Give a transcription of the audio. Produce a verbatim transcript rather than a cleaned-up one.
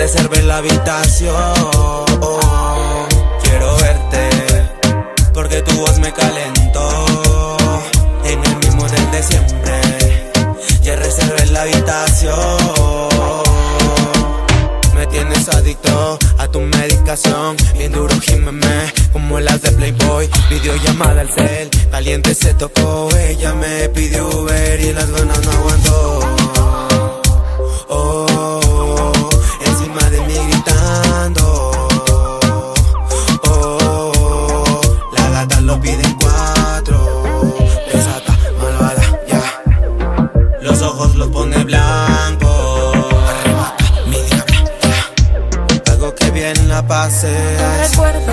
reservé la habitación. Quiero verte, porque tu voz me calentó. En el mismo hotel de siempre, ya reservé la habitación. Me tienes adicto a tu medicación, bien duro gímeme, como las de Playboy. Videollamada al cel, caliente se tocó. Ella me pidió Uber y las ganas no aguantó. Oh, encima de mí gritando. Oh, la gata lo pide en cuatro. Desata, malvada, ya. Los ojos los pone blancos. Arrebata, mi diabla, ya. Algo que bien la pasé. Recuerdo